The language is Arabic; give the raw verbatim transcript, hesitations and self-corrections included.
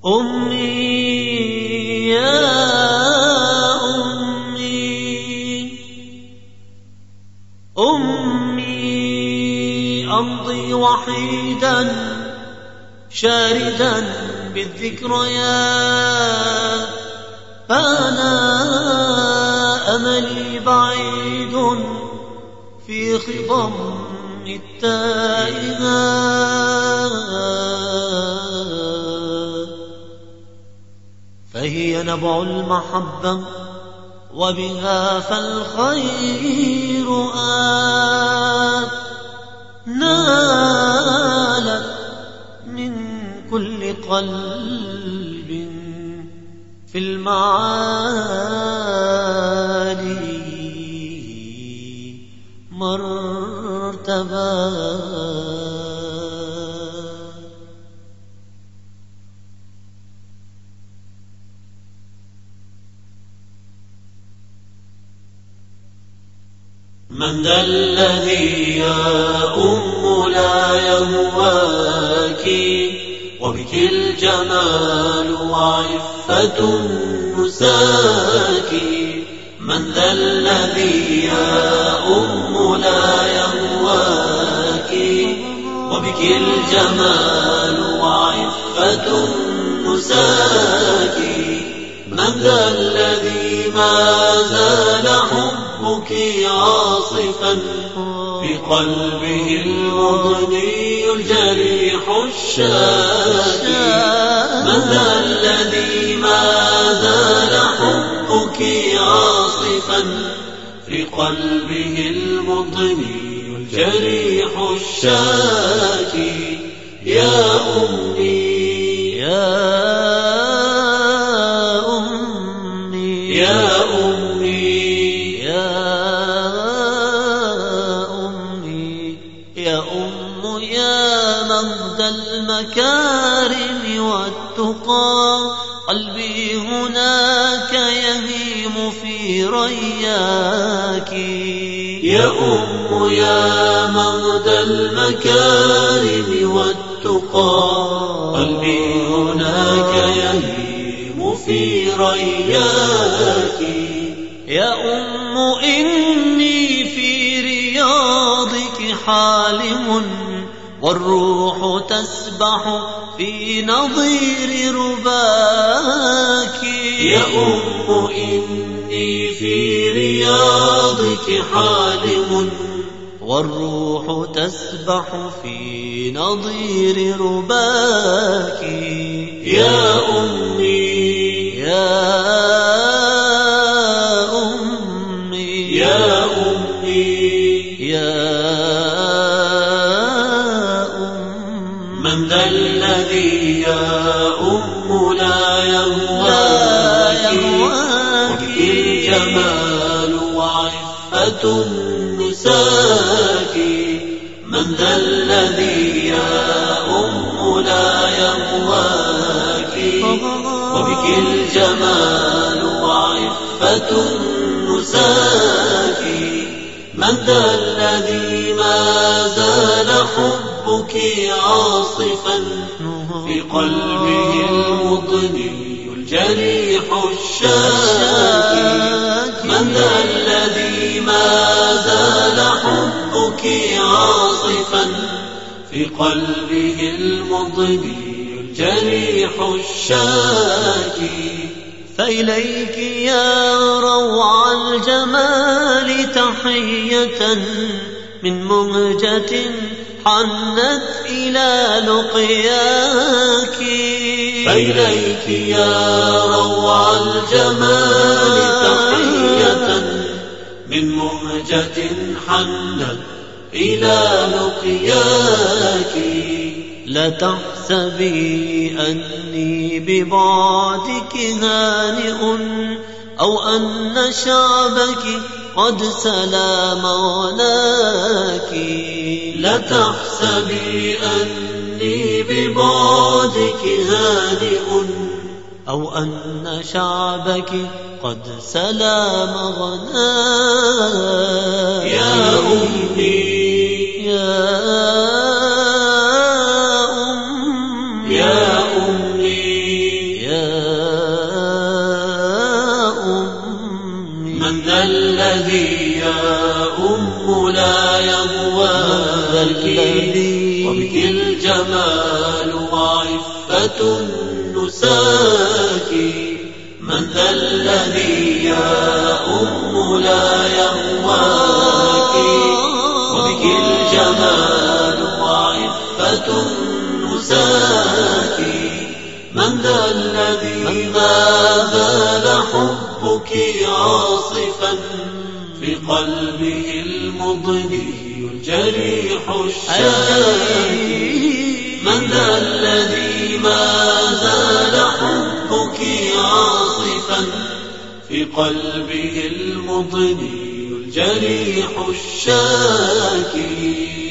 أمي يا أمي أمي أمضي وحيدا شاردا بالذكريات، فأنا أملي بعيد في خضم التائهات، فهي نبع المحبة وبها فالخير آت، نالت من كل قلب في المعالي مرتبة. من ذا الذي يا أم لا يهواك وبك الجمال وعفة نساك؟ من ذا الذي يا أم لا يهواك وبك الجمال وعفة نساك؟ من ذا الذي ما زال حبك عاصفا في قلبه المضني الجريح الشاكي؟ من ذا الذي ما زال حبك عاصفا في قلبه المضني الجريح الشاكي؟ يا أمي يا يا أمي يا أمي يا أم يا مهد المكارم والتقى، قلبي هناك يهيم في رياك. يا أم يا مهد المكارم والتقى، قلبي هناك يهيم في رياك. يا أم إني في رياضك حالم، والروح تسبح في نظير رباك. يا أم إني في رياضك حالم، والروح تسبح في نظير رباك. يا أمي يا يا أمي يا أم من ذا الذي يا أم لا يهواك وبك الجمال وعفة نساك؟ من ذا الذي يا أم لا يهواك وبك الجمال وعفة نساك؟ من ذا الذي ما زال حبك عاصفا في قلبه المضني الجريح الشاكي؟ من ذا الذي ما زال حبك عاصفا في قلبه المضني الجريح الشاكي؟ فإليك يا روع الجمال تحية من مهجة حنت إلى لقياك. فإليك يا روع الجمال تحية من مهجة حنت إلى لقياك. لا تحسبي أني ببعدك هانئ، أو أن شعبك قد سلام غناك. لا تحسبي أني ببعدك هانئ، أو أن شعبك قد سلام غناك. يا أمي يا يا أمي عفة نساكي. من ذا الذي يا أم لا يهواك وبك الجمال وعفة نساكي. من ذا الذي ما زال حبك عاصفا في قلبه المضني الجريح الشاكي. من ذا الذي ما زال حبك عاصفا في قلبه المضني الجريح الشاكي.